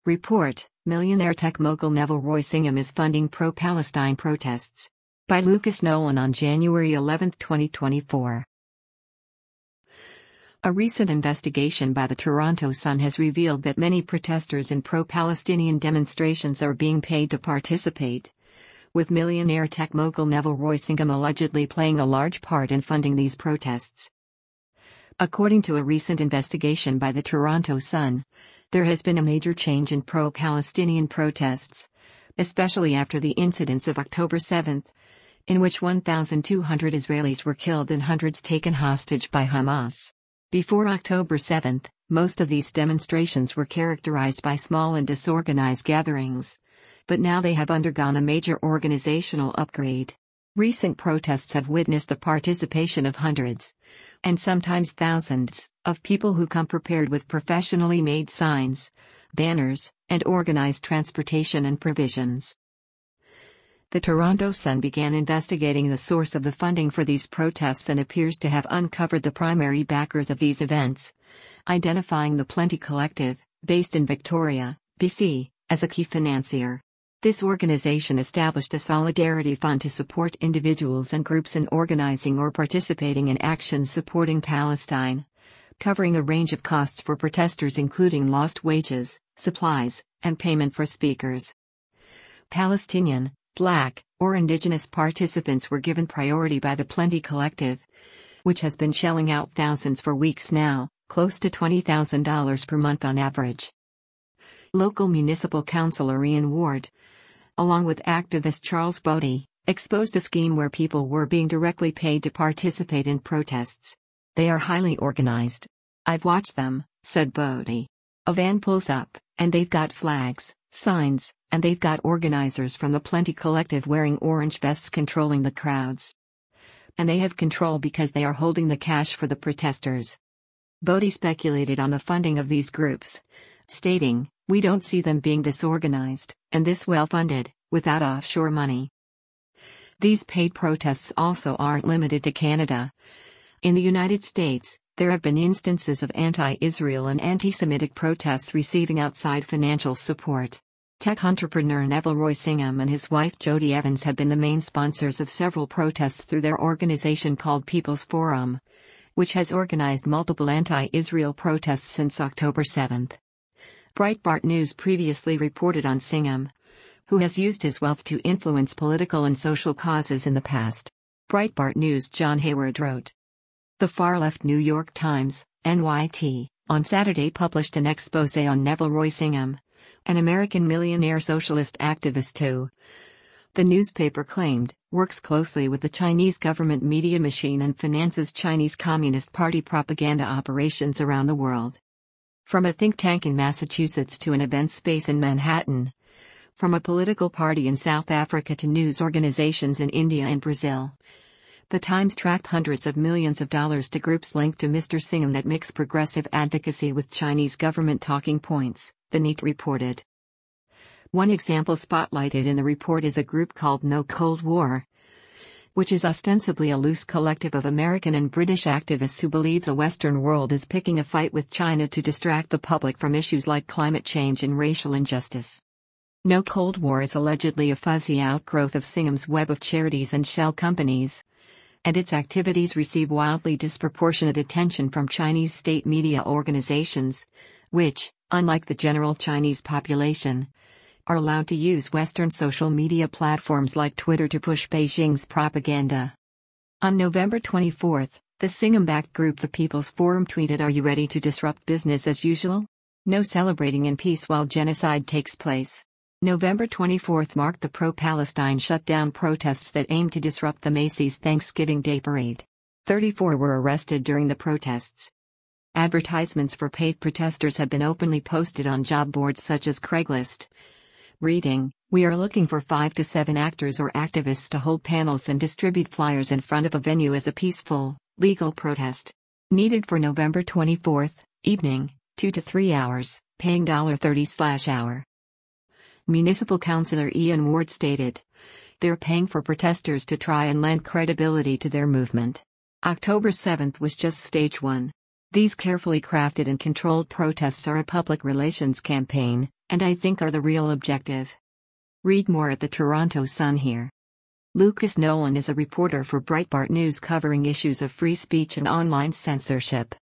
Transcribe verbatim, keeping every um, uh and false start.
Report: Millionaire tech mogul Neville Roy Singham is funding pro-Palestine protests. By Lucas Nolan on January eleventh, twenty twenty-four. A recent investigation by the Toronto Sun has revealed that many protesters in pro-Palestinian demonstrations are being paid to participate, with millionaire tech mogul Neville Roy Singham allegedly playing a large part in funding these protests. According to a recent investigation by the Toronto Sun, there has been a major change in pro-Palestinian protests, especially after the incidents of October seventh, in which one thousand two hundred Israelis were killed and hundreds taken hostage by Hamas. Before October seventh, most of these demonstrations were characterized by small and disorganized gatherings, but now they have undergone a major organizational upgrade. Recent protests have witnessed the participation of hundreds, and sometimes thousands, of people who come prepared with professionally made signs, banners, and organized transportation and provisions. The Toronto Sun began investigating the source of the funding for these protests and appears to have uncovered the primary backers of these events, identifying the Plenty Collective, based in Victoria, B C, as a key financier. This organization established a solidarity fund to support individuals and groups in organizing or participating in actions supporting Palestine, covering a range of costs for protesters including lost wages, supplies, and payment for speakers. Palestinian, Black, or Indigenous participants were given priority by the Plenty Collective, which has been shelling out thousands for weeks now, close to twenty thousand dollars per month on average. Local municipal councillor Ian Ward, along with activist Charles Bodie, exposed a scheme where people were being directly paid to participate in protests. They are highly organized. I've watched them, said Bodie. A van pulls up, and they've got flags, signs, and they've got organizers from the Plenty Collective wearing orange vests controlling the crowds. And they have control because they are holding the cash for the protesters. Bodie speculated on the funding of these groups, stating, "We don't see them being this organized, and this well-funded, without offshore money." These paid protests also aren't limited to Canada. In the United States, there have been instances of anti-Israel and anti-Semitic protests receiving outside financial support. Tech entrepreneur Neville Roy Singham and his wife Jodie Evans have been the main sponsors of several protests through their organization called People's Forum, which has organized multiple anti-Israel protests since October seventh. Breitbart News previously reported on Singham, who has used his wealth to influence political and social causes in the past. Breitbart News' John Hayward wrote. The far-left New York Times, N Y T, on Saturday published an exposé on Neville Roy Singham, an American millionaire socialist activist who, the newspaper claimed, works closely with the Chinese government media machine and finances Chinese Communist Party propaganda operations around the world. From a think tank in Massachusetts to an event space in Manhattan. From a political party in South Africa to news organizations in India and Brazil. The Times tracked hundreds of millions of dollars to groups linked to Mister Singham that mix progressive advocacy with Chinese government talking points, the N Y T reported. One example spotlighted in the report is a group called No Cold War, which is ostensibly a loose collective of American and British activists who believe the Western world is picking a fight with China to distract the public from issues like climate change and racial injustice. No Cold War is allegedly a fuzzy outgrowth of Singham's web of charities and shell companies, and its activities receive wildly disproportionate attention from Chinese state media organizations, which, unlike the general Chinese population, are allowed to use Western social media platforms like Twitter to push Beijing's propaganda. On November twenty-fourth, the Singham-backed group The People's Forum tweeted, "Are you ready to disrupt business as usual? No celebrating in peace while genocide takes place." November twenty-fourth marked the pro-Palestine shutdown protests that aimed to disrupt the Macy's Thanksgiving Day Parade. thirty-four were arrested during the protests. Advertisements for paid protesters have been openly posted on job boards such as Craigslist, reading, "We are looking for five to seven actors or activists to hold panels and distribute flyers in front of a venue as a peaceful, legal protest. Needed for November twenty-fourth, evening, two to three hours, paying thirty dollars per hour." Municipal Councillor Ian Ward stated, "They're paying for protesters to try and lend credibility to their movement. October seventh was just stage one. These carefully crafted and controlled protests are a public relations campaign, and I think are the real objective. Read more at the Toronto Sun here. Lucas Nolan is a reporter for Breitbart News covering issues of free speech and online censorship.